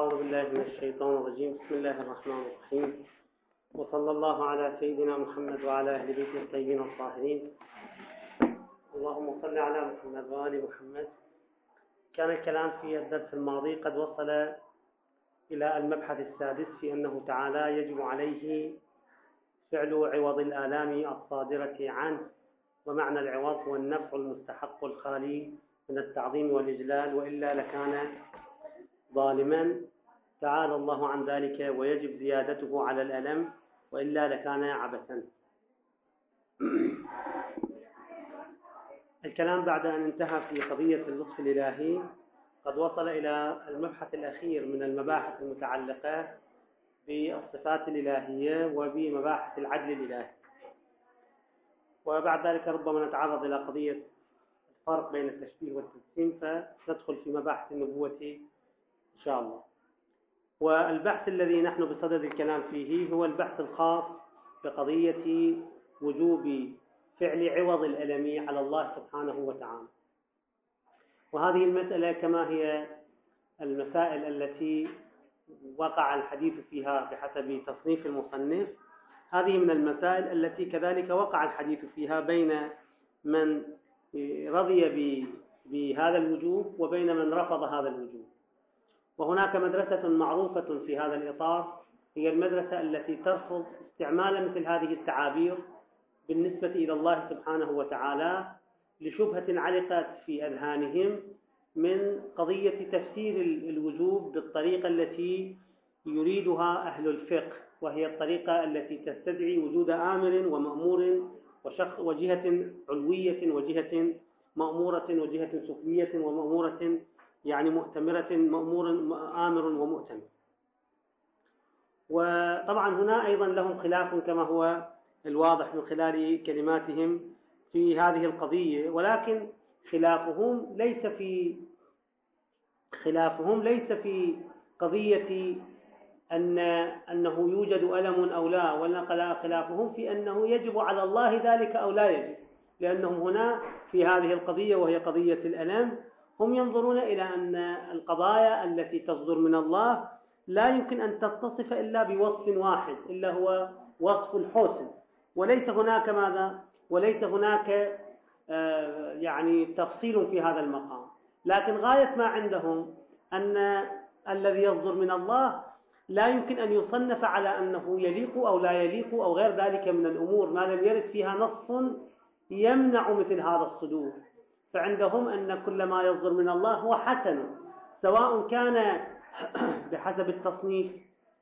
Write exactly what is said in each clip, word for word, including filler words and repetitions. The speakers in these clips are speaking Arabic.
أعوذ بالله من الشيطان الرجيم. بسم الله الرحمن الرحيم، وصلى الله على سيدنا محمد وعلى أهل بيته الطيبين الطاهرين. اللهم صل على محمد وآل محمد. كان الكلام في الدرس الماضي قد وصل إلى المبحث السادس في أنه تعالى يجب عليه فعل عوض الآلام الصادرة عنه، ومعنى العوض هو النفع المستحق الخالي من التعظيم والإجلال، وإلا لكان ظالما. تعالى الله عن ذلك ويجب زيادته على الألم، وإلا لكان عبثا. الكلام بعد أن انتهى في قضية اللطف الإلهي قد وصل إلى المبحث الأخير من المباحث المتعلقة بالصفات الإلهية وبمباحث العدل الإلهي، وبعد ذلك ربما نتعرض إلى قضية الفرق بين التشبيه والتجسيم، فندخل في مباحث النبوة إن شاء الله. والبحث الذي نحن بصدد الكلام فيه هو البحث الخاص بقضية وجوب فعل عوض الألم على الله سبحانه وتعالى. وهذه المسألة كما هي المسائل التي وقع الحديث فيها بحسب تصنيف المصنف، هذه من المسائل التي كذلك وقع الحديث فيها بين من رضي بهذا الوجوب وبين من رفض هذا الوجوب. وهناك مدرسة معروفة في هذا الإطار هي المدرسة التي ترفض استعمال مثل هذه التعابير بالنسبة إلى الله سبحانه وتعالى لشبهة علقت في أذهانهم من قضية تفسير الوجوب بالطريقة التي يريدها أهل الفقه، وهي الطريقة التي تستدعي وجود آمر ومأمور وشخص وجهة علوية وجهة مأمورة وجهة سفلية ومأمورة، يعني مؤتمرة مأمور آمر ومؤتمر. وطبعا هنا أيضا لهم خلاف كما هو الواضح من خلال كلماتهم في هذه القضية، ولكن خلافهم ليس في خلافهم ليس في قضية أن أنه يوجد ألم أو لا، ولا خلافهم في أنه يجب على الله ذلك أو لا يجب، لأنهم هنا في هذه القضية وهي قضية الألم هم ينظرون إلى أن القضايا التي تصدر من الله لا يمكن أن تتصف إلا بوصف واحد، إلا هو وصف الحسن، وليس هناك ماذا وليس هناك آه يعني تفصيل في هذا المقام. لكن غاية ما عندهم أن الذي يصدر من الله لا يمكن أن يصنف على أنه يليق أو لا يليق أو غير ذلك من الأمور ما لم يرد فيها نص يمنع مثل هذا الصدور. فعندهم أن كل ما يصدر من الله هو حسن، سواء كان بحسب التصنيف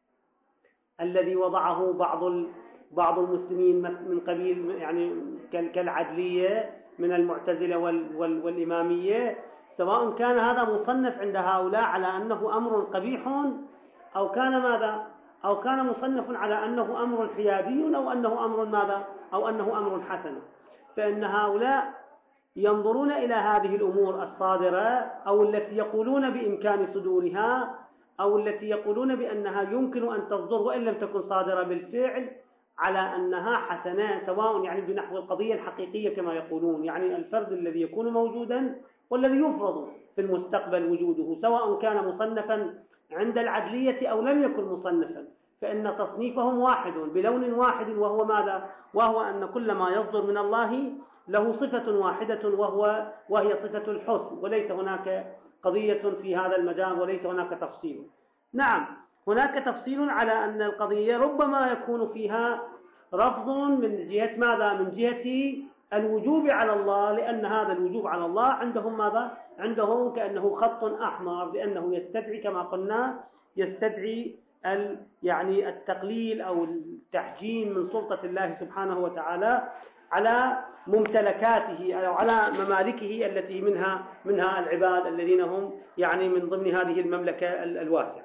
الذي وضعه بعض بعض المسلمين من قبيل يعني كالعدلية من المعتزلة والإمامية، سواء كان هذا مصنف عند هؤلاء على أنه أمر قبيح أو كان ماذا أو كان مصنف على أنه أمر حيادي أو أنه أمر ماذا أو أنه أمر حسن. فإن هؤلاء ينظرون إلى هذه الأمور الصادرة أو التي يقولون بإمكان صدورها أو التي يقولون بأنها يمكن أن تصدر وإن لم تكن صادرة بالفعل على أنها حسنة، سواء يعني بنحو القضية الحقيقية كما يقولون، يعني الفرد الذي يكون موجودا والذي يفرض في المستقبل وجوده، سواء كان مصنفا عند العدلية أو لم يكن مصنفا، فإن تصنيفهم واحد بلون واحد، وهو ماذا؟ وهو أن كل ما يصدر من الله له صفة واحدة وهو وهي صفة الحسن، وليس هناك قضية في هذا المجال وليس هناك تفصيل. نعم هناك تفصيل على أن القضية ربما يكون فيها رفض من جهة ماذا؟ من جهة الوجوب على الله، لأن هذا الوجوب على الله عندهم ماذا؟ عندهم كأنه خط أحمر، لأنه يستدعي كما قلنا يستدعي يعني التقليل أو التحجيم من سلطة الله سبحانه وتعالى على ممتلكاته أو على ممالكه التي منها منها العباد الذين هم يعني من ضمن هذه المملكة الواسعة.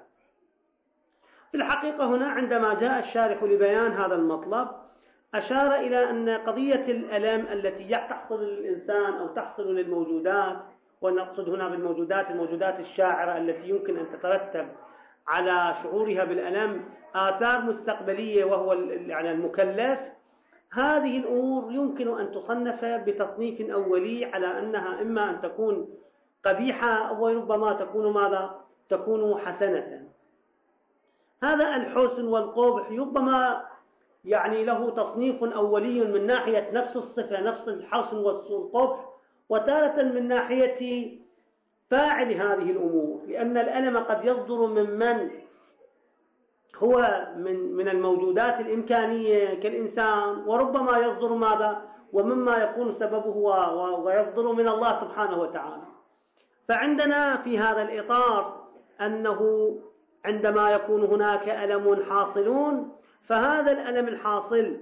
في الحقيقة هنا عندما جاء الشارح لبيان هذا المطلب أشار إلى أن قضية الألم التي تحصل للإنسان أو تحصل للموجودات، ونقصد هنا بالموجودات الموجودات الشاعرة التي يمكن أن تترتب على شعورها بالألم آثار مستقبلية وهو يعني المكلف، هذه الأمور يمكن أن تصنف بتصنيف أولي على أنها إما أن تكون قبيحة أو ربما تكون ماذا؟ تكون حسنة. هذا الحسن والقبح ربما يعني له تصنيف أولي من ناحية نفس الصفة، نفس الحسن والقبح، وتارة من ناحية فاعل هذه الأمور، لأن الألم قد يصدر ممن هو من من الموجودات الإمكانية كالإنسان، وربما يصدر ماذا ومما يكون سببه ويصدر من الله سبحانه وتعالى. فعندنا في هذا الإطار أنه عندما يكون هناك ألم حاصلون، فهذا الألم الحاصل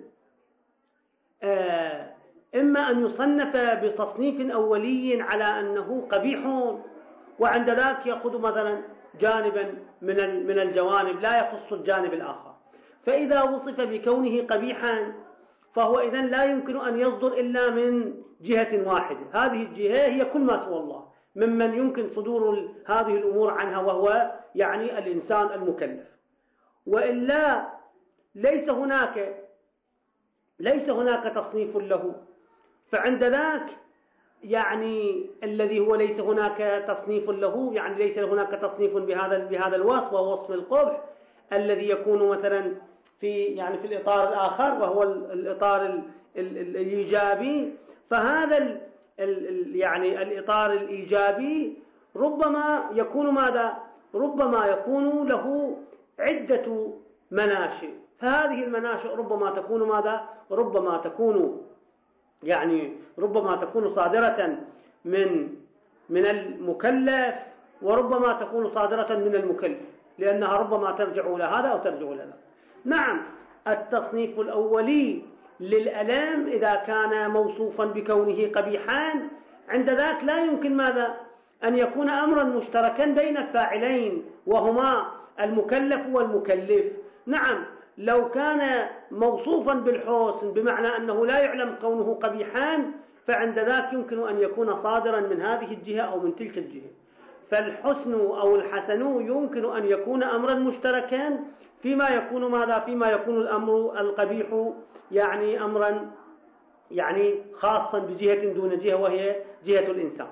إما أن يصنف بتصنيف أولي على أنه قبيح، وعند ذلك يأخذ مثلا جانبا من من الجوانب لا يخص الجانب الآخر. فإذا وصف بكونه قبيحا فهو إذن لا يمكن أن يصدر إلا من جهة واحدة، هذه الجهة هي كل ما سوى الله ممن يمكن صدور هذه الأمور عنها، وهو يعني الإنسان المكلف. وإلا ليس هناك ليس هناك تصنيف له. فعند ذاك يعني الذي هو ليس هناك تصنيف له، يعني ليس هناك تصنيف بهذا بهذا الوصف، وهو وصف القبح الذي يكون مثلا في يعني في الإطار الآخر، وهو الإطار ال ال الإيجابي. فهذا ال ال يعني الإطار الإيجابي ربما يكون ماذا؟ ربما يكون له عدة مناشئ، فهذه المناشئ ربما تكون ماذا؟ ربما تكون يعني ربما تكون صادرة من من المكلف، وربما تكون صادرة من المكلف، لأنها ربما ترجع إلى هذا أو ترجع إلى هذا. نعم، التصنيف الأولي للألام إذا كان موصوفا بكونه قبيحا، عند ذاك لا يمكن ماذا؟ أن يكون أمرا مشتركا بين الفاعلين وهما المكلف والمكلف. نعم، لو كان موصوفا بالحسن بمعنى أنه لا يعلم كونه قبيحا، فعند ذاك يمكن أن يكون صادرا من هذه الجهة أو من تلك الجهة. فالحسن أو الحسن يمكن أن يكون أمرا مشتركا فيما يكون ماذا؟ فيما يكون الأمر القبيح يعني أمرا يعني خاصا بجهة دون جهة، وهي جهة الإنسان.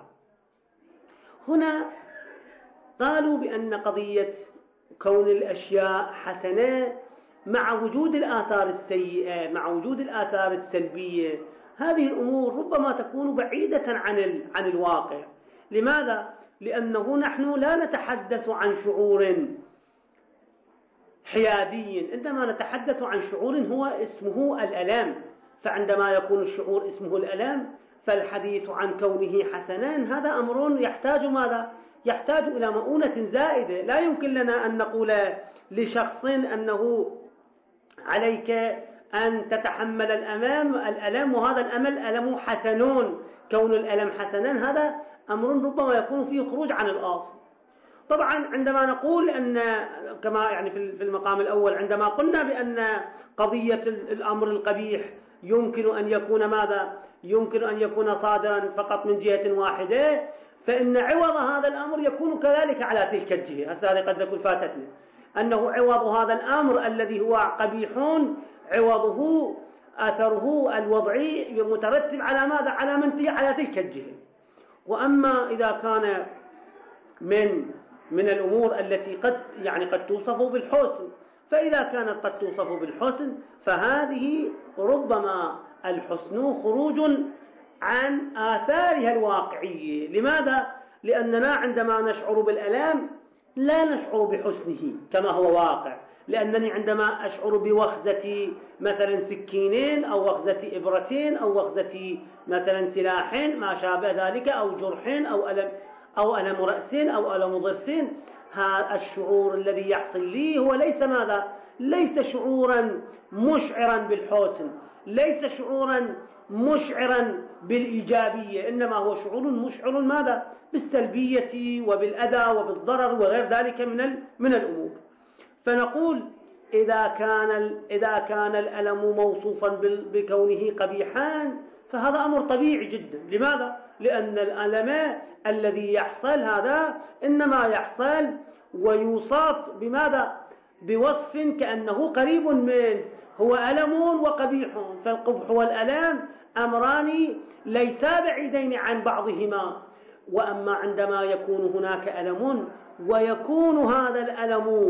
هنا قالوا بأن قضية كون الأشياء حسنة مع وجود الآثار السيئة، مع وجود الآثار السلبية، هذه الأمور ربما تكون بعيدة عن عن الواقع. لماذا؟ لأنه نحن لا نتحدث عن شعور حيادي، عندما نتحدث عن شعور هو اسمه الألم. فعندما يكون الشعور اسمه الألم، فالحديث عن كونه حسنان هذا أمر يحتاج ماذا؟ يحتاج إلى مؤونة زائدة. لا يمكن لنا أن نقول لشخص أنه عليك أن تتحمل الأمام الألم، وهذا الأمل ألم حسنون، كون الألم حسنان هذا أمر ربما يكون فيه خروج عن الأصل. طبعا عندما نقول أن كما يعني في المقام الأول عندما قلنا بأن قضية الأمر القبيح يمكن أن يكون ماذا؟ يمكن أن يكون صادرا فقط من جهة واحدة، فإن عوض هذا الأمر يكون كذلك على تلك الجهة. هذا قد تكون فاتتنا أنه عوض هذا الأمر الذي هو قبيح عوضه أثره الوضعي مترتب على ماذا؟ على من على تلك الجهة. وأما إذا كان من من الأمور التي قد يعني قد توصف بالحسن، فإذا كانت قد توصف بالحسن فهذه ربما الحسن خروج عن آثارها الواقعية. لماذا؟ لأننا عندما نشعر بالألام لا نشعر بحسنه كما هو واقع، لأنني عندما أشعر بوخزة مثلا سكينين أو وخزة إبرتين أو وخزة مثلا سلاح ما شابه ذلك أو جرح أو ألم أو ألم رأس أو ألم ضرس، هذا الشعور الذي يحصل لي هو ليس ماذا؟ ليس شعورا مشعرا بالحسن، ليس شعورا مشعرا بالإيجابية، إنما هو شعور مشعر ماذا؟ بالسلبية وبالأذى وبالضرر وغير ذلك من من الأمور. فنقول إذا كان إذا كان الألم موصوفا بكونه قبيحا فهذا أمر طبيعي جدا. لماذا؟ لأن الألم الذي يحصل هذا إنما يحصل ويوصف بماذا؟ بوصف كأنه قريب منه، هو ألم وقبيح. فالقبح والألم أمران ليسا بعيدين عن بعضهما. وأما عندما يكون هناك ألم ويكون هذا الألم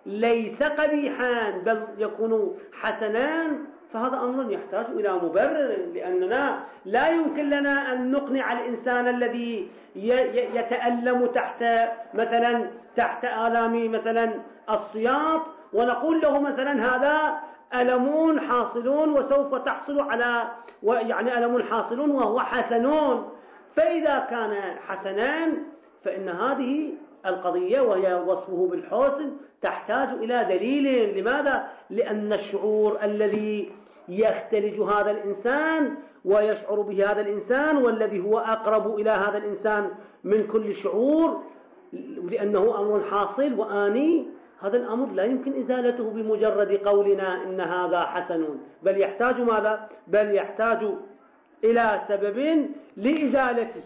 ليس قبيحا بل يكون حسنا، فهذا أمر يحتاج إلى مبرر، لأننا لا يمكن لنا أن نقنع الإنسان الذي يتألم تحت مثلا تحت آلام مثلا السياط ونقول له مثلا هذا ألم حاصلون وسوف تحصل على يعني ألم حاصلون وهو حسنون. فإذا كان حسنان فإن هذه القضية وهي وصفه بالحسن تحتاج إلى دليل. لماذا؟ لأن الشعور الذي يختلج هذا الإنسان ويشعر به هذا الإنسان والذي هو أقرب إلى هذا الإنسان من كل شعور، لأنه أمر حاصل وآني، هذا الأمر لا يمكن إزالته بمجرد قولنا إن هذا حسن، بل يحتاج ماذا؟ بل يحتاج إلى سبب لإزالته.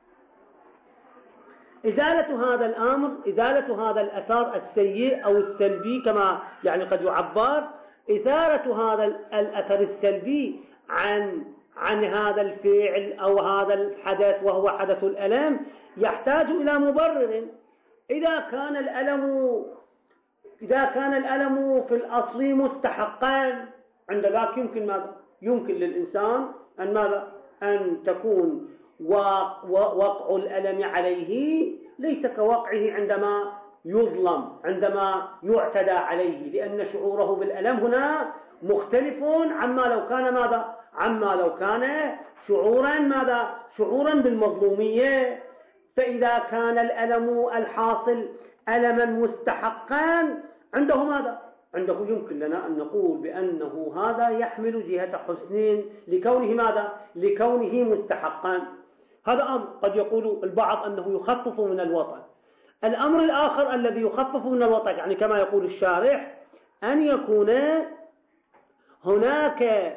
إزالة هذا الأمر، إزالة هذا الأثر السيء أو السلبي كما يعني قد يعبر، إزالة هذا الأثر السلبي عن عن هذا الفعل أو هذا الحدث وهو حدث الألم يحتاج إلى مبرر. إذا كان الألم إذا كان الألم في الأصل مستحقا، عند ذلك يمكن ماذا؟ يمكن للإنسان أن ماذا؟ أن تكون وقع الألم عليه ليس كوقعه عندما يظلم، عندما يعتدى عليه، لأن شعوره بالألم هنا مختلف عما لو كان ماذا؟ عما لو كان شعورا ماذا؟ شعورا بالمظلومية. فإذا كان الألم الحاصل ألما مستحقا عنده ماذا؟ عنده يمكن لنا أن نقول بأنه هذا يحمل جهة حسن لكونه ماذا؟ لكونه مستحقا. هذا أمر قد يقول البعض أنه يخفف من الوطن. الأمر الآخر الذي يخفف من الوطن يعني كما يقول الشارح أن يكون هناك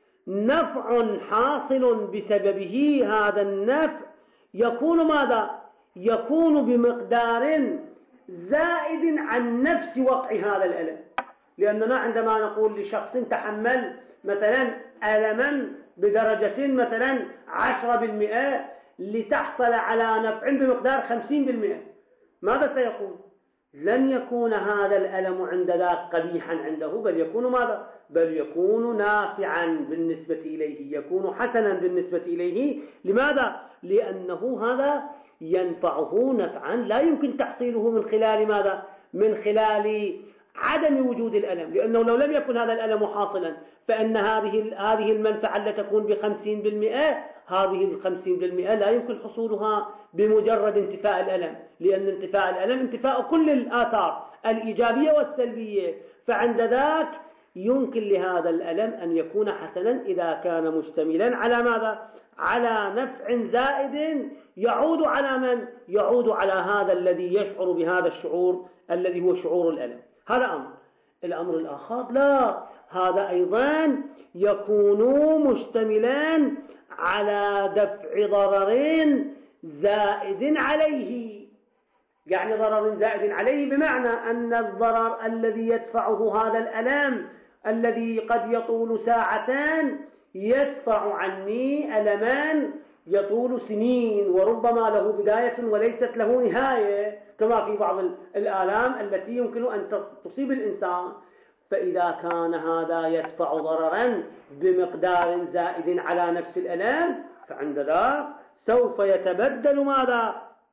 نفع حاصل بسببه، هذا النفع يكون ماذا؟ يكون بمقدار زائد عن نفس وقع هذا الألم. لأننا عندما نقول لشخص تحمل مثلا ألما بدرجة مثلا عشرة بالمئة لتحصل على نفع بمقدار خمسين بالمئة، ماذا سيكون؟ لن يكون هذا الألم عند ذاك قبيحا عنده، بل يكون ماذا؟ بل يكون نافعا بالنسبة إليه، يكون حسنا بالنسبة إليه. لماذا؟ لأنه هذا ينفعه نفعا لا يمكن تحصيله من خلال ماذا؟ من خلال عدم وجود الألم، لأنه لو لم يكن هذا الألم حاصلا فإن هذه هذه المنفعة التي تكون بخمسين بالمئة، هذه الخمسين بالمئة لا يمكن حصولها بمجرد انتفاء الألم، لأن انتفاء الألم انتفاء كل الآثار الإيجابية والسلبية. فعند ذاك يمكن لهذا الألم أن يكون حسنا إذا كان مشتملا على ماذا؟ على نفع زائد يعود على من؟ يعود على هذا الذي يشعر بهذا الشعور الذي هو شعور الألم. هذا أمر. الأمر الآخر لا، هذا أيضا يكون مشتملا على دفع ضرر زائد عليه. يعني ضرر زائد عليه بمعنى أن الضرر الذي يدفعه هذا الألم الذي قد يطول ساعتان يدفع عني ألمان يطول سنين وربما له بداية وليست له نهاية، كما في بعض الآلام التي يمكن أن تصيب الإنسان. فإذا كان هذا يدفع ضررا بمقدار زائد على نفس الألم فعند ذلك سوف يتبدل ماذا؟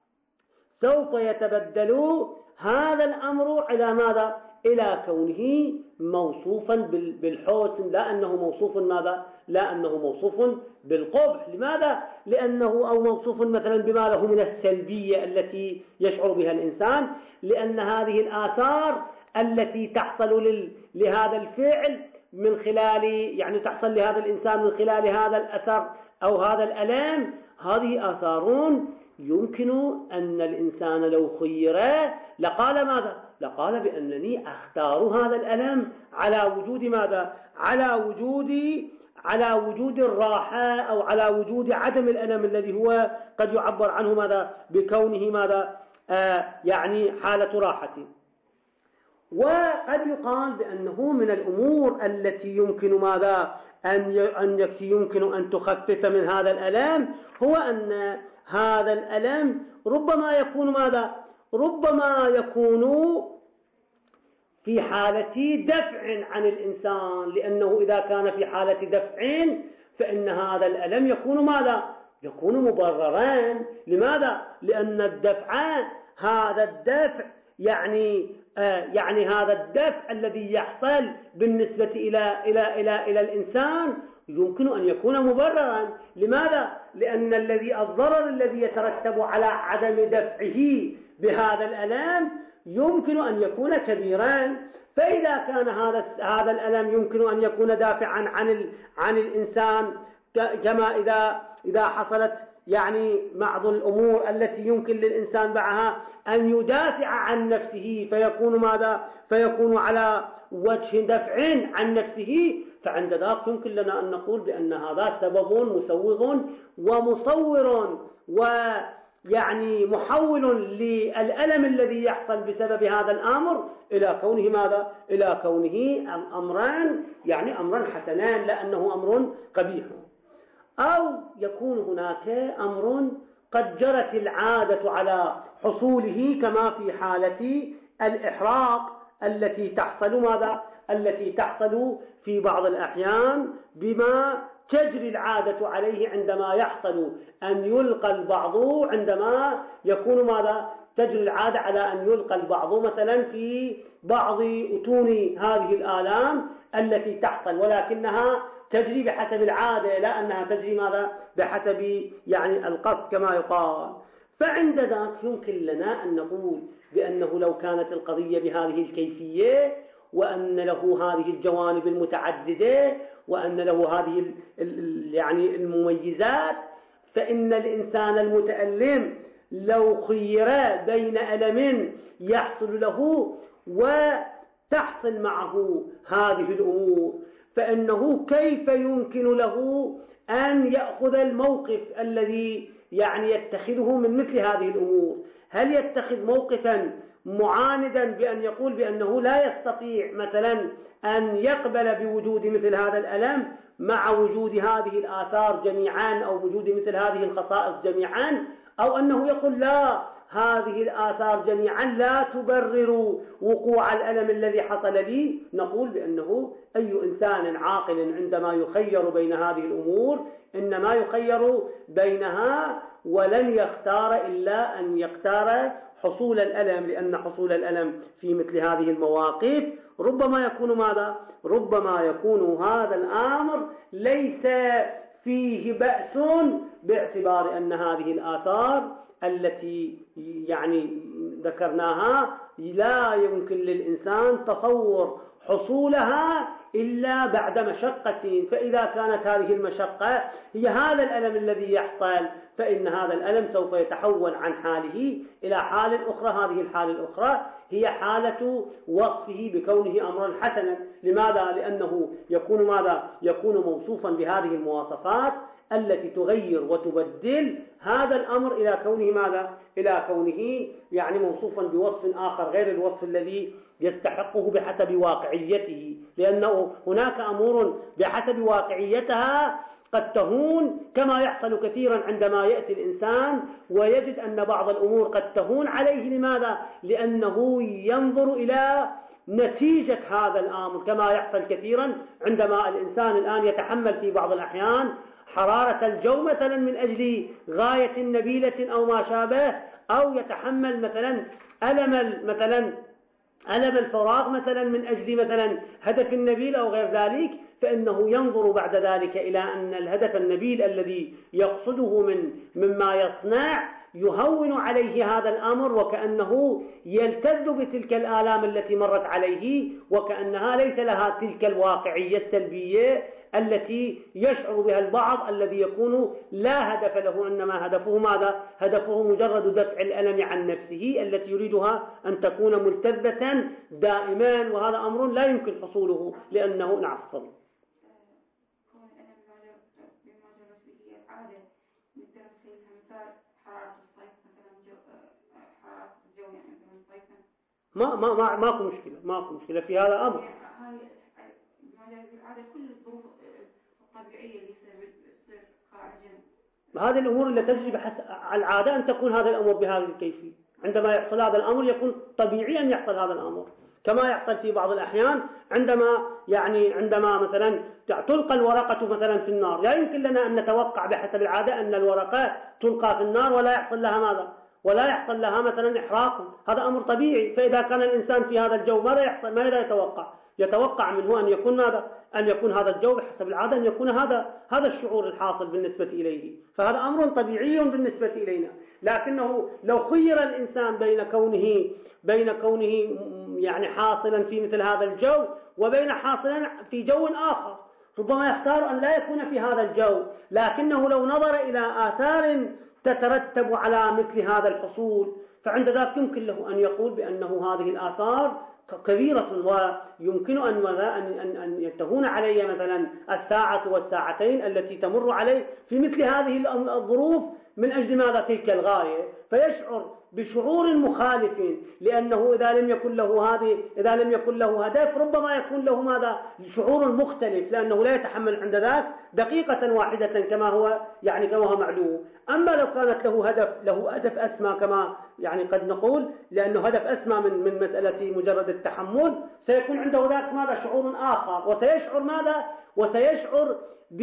سوف يتبدل هذا الأمر إلى ماذا؟ إلى كونه موصوفا بالحسن، لا أنه موصوف ماذا؟ لا أنه موصوف بالقبح. لماذا؟ لأنه أو موصوف مثلا بما له من السلبية التي يشعر بها الإنسان، لأن هذه الآثار التي تحصل لهذا الفعل من خلال يعني تحصل لهذا الإنسان من خلال هذا الأثر أو هذا الألم، هذه آثار يمكن أن الإنسان لو خير لقال ماذا؟ لقال بأنني أختار هذا الألم على وجود ماذا؟ على وجود على وجود الراحة أو على وجود عدم الألم الذي هو قد يعبر عنه ماذا؟ بكونه ماذا؟ آه يعني حالة راحة. وقد يقال بأنه من الأمور التي يمكن ماذا؟ أن يمكن أن تخفف من هذا الألم هو أن هذا الألم ربما يكون ماذا؟ ربما يكون في حالة دفع عن الإنسان، لأنه إذا كان في حالة دفع فإن هذا الألم يكون ماذا؟ يكون مبررا. لماذا؟ لأن الدفع هذا الدفع يعني آه يعني هذا الدفع الذي يحصل بالنسبة إلى إلى إلى إلى الإنسان يمكن أن يكون مبررا. لماذا؟ لأن الذي الضرر الذي يترتب على عدم دفعه بهذا الألم يمكن أن يكون كبيرا. فإذا كان هذا هذا الألم يمكن أن يكون دافعا عن عن الإنسان، كما إذا إذا حصلت يعني بعض الأمور التي يمكن للإنسان معها أن يدافع عن نفسه فيكون ماذا؟ فيكون على وجه دفع عن نفسه، فعند ذلك يمكن لنا أن نقول بأن هذا سبب مسوغ ومصور ويعني محول للألم الذي يحصل بسبب هذا الأمر إلى كونه ماذا؟ إلى كونه أمران يعني أمرا حسنان، لأنه أمر قبيح. أو يكون هناك أمر قد جرت العادة على حصوله، كما في حالة الإحراق التي تحصل ماذا؟ التي تحصل في بعض الأحيان بما تجري العادة عليه عندما يحصل أن يلقى البعض، عندما يكون ماذا؟ تجري العادة على أن يلقى البعض مثلا في بعض أتون هذه الآلام التي تحصل، ولكنها تجري بحسب العادة، لا أنها تجري ماذا؟ بحسب يعني القصد كما يقال. فعند ذلك يمكن لنا أن نقول بأنه لو كانت القضية بهذه الكيفية وأن له هذه الجوانب المتعددة وأن له هذه يعني المميزات، فإن الإنسان المتألم لو خير بين ألم يحصل له وتحصل معه هذه الأمور، فإنه كيف يمكن له أن يأخذ الموقف الذي يعني يتخذه من مثل هذه الأمور؟ هل يتخذ موقفا معاندا بأن يقول بأنه لا يستطيع مثلا أن يقبل بوجود مثل هذا الألم مع وجود هذه الآثار جميعا أو وجود مثل هذه الخصائص جميعا، أو أنه يقول لا، هذه الآثار جميعا لا تبرر وقوع الألم الذي حصل لي؟ نقول بأنه أي إنسان عاقل عندما يخير بين هذه الأمور إنما يخير بينها ولن يختار إلا أن يختار حصول الألم، لأن حصول الألم في مثل هذه المواقف ربما يكون ماذا؟ ربما يكون هذا الأمر ليس فيه بأس، باعتبار أن هذه الآثار التي يعني ذكرناها لا يمكن للإنسان تصور حصولها إلا بعد مشقة، فإذا كانت هذه المشقة هي هذا الألم الذي يحصل فإن هذا الألم سوف يتحول عن حاله إلى حال أخرى. هذه الحالة الأخرى هي حالة وصفه بكونه أمرا حسنا. لماذا؟ لأنه يكون ماذا؟ يكون موصوفا بهذه المواصفات التي تغير وتبدل هذا الأمر إلى كونه ماذا؟ إلى كونه يعني موصوفا بوصف آخر غير الوصف الذي يستحقه بحسب واقعيته، لأنه هناك أمور بحسب واقعيتها قد تهون، كما يحصل كثيرا عندما يأتي الإنسان ويجد أن بعض الأمور قد تهون عليه. لماذا؟ لأنه ينظر إلى نتيجة هذا الأمر، كما يحصل كثيرا عندما الإنسان الآن يتحمل في بعض الأحيان حرارة الجو مثلا من أجل غاية نبيلة أو ما شابه، أو يتحمل مثلا ألم مثلا ألم الفراغ مثلا من أجل مثلا هدف النبيل أو غير ذلك، فإنه ينظر بعد ذلك إلى أن الهدف النبيل الذي يقصده من مما يصنع يهون عليه هذا الأمر، وكأنه يلتذ بتلك الآلام التي مرت عليه، وكأنها ليس لها تلك الواقعية السلبية التي يشعر بها البعض الذي يكون لا هدف له، إنما هدفه ماذا؟ هدفه مجرد دفع الألم عن نفسه التي يريدها أن تكون ملتذة دائما، وهذا أمر لا يمكن حصوله لأنه نعم فضل. ما ما ما ماكو مشكلة، ماكو مشكلة في هذا أمر. كل الظروف الطبيعية اللي تصير خارجا، هذه الأمور التي تجري بحسب العادة أن تكون هذه الأمور بهذه الكيفية. عندما يحصل هذا الأمر يكون طبيعي أن يحصل هذا الأمر، كما يحصل في بعض الأحيان عندما يعني عندما مثلا تلقى الورقة مثلا في النار، لا يمكن لنا أن نتوقع بحسب العادة أن الورقة تلقى في النار ولا يحصل لها ماذا؟ ولا يحصل لها مثلا إحراق، هذا أمر طبيعي. فإذا كان الإنسان في هذا الجو ماذا يحصل؟ ماذا يتوقع؟ يتوقع منه أن يكون ماذا؟ أن يكون هذا الجو بحسب العادة أن يكون هذا هذا الشعور الحاصل بالنسبة إليه، فهذا أمر طبيعي بالنسبة إلينا. لكنه لو خير الإنسان بين كونه بين كونه يعني حاصلا في مثل هذا الجو وبين حاصلا في جو آخر، ربما يختار أن لا يكون في هذا الجو، لكنه لو نظر إلى آثار تترتب على مثل هذا الحصول فعند ذلك يمكن له أن يقول بأنه هذه الآثار كبيرة ويمكن أن أن أن تهون علي مثلا الساعة والساعتين التي تمر عليه في مثل هذه الظروف من أجل ماذا؟ تلك الغاية، فيشعر بشعور مخالف، لأنه إذا لم يكن له هذه إذا لم يكن له هدف ربما يكون له ماذا؟ شعور مختلف، لأنه لا يتحمل عند ذلك دقيقة واحدة كما هو يعني كما هو معلوم. أما لو كانت له هدف له هدف أسمى كما يعني قد نقول، لأنه هدف أسمى من من مسألة مجرد التحمل، سيكون عنده ذاك ماذا؟ شعور آخر، وسيشعر ماذا؟ وسيشعر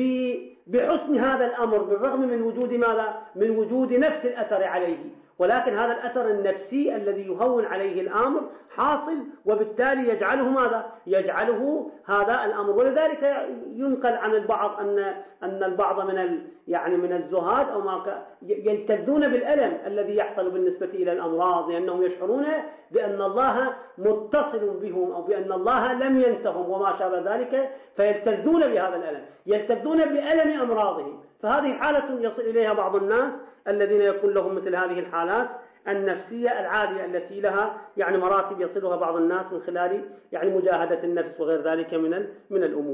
بحسن هذا الأمر بالرغم من وجود ماذا؟ من وجود نفس الأثر عليه، ولكن هذا الأثر النفسي الذي يهون عليه الأمر حاصل، وبالتالي يجعله ماذا؟ يجعله هذا الأمر. ولذلك ينقل عن البعض أن أن البعض من ال يعني من الزهاد أو ما يلتذون بالألم الذي يحصل بالنسبة إلى الأمراض، لأنهم يشعرون بأن الله متصل بهم أو بأن الله لم ينسهم وما شابه ذلك، فيلتذون بهذا الألم، يلتذون بألم أمراضهم. فهذه حالة يصل إليها بعض الناس الذين يكون لهم مثل هذه الحالات النفسية العالية التي لها يعني مراتب يصلها بعض الناس من خلال يعني مجاهدة النفس وغير ذلك من من الأمور.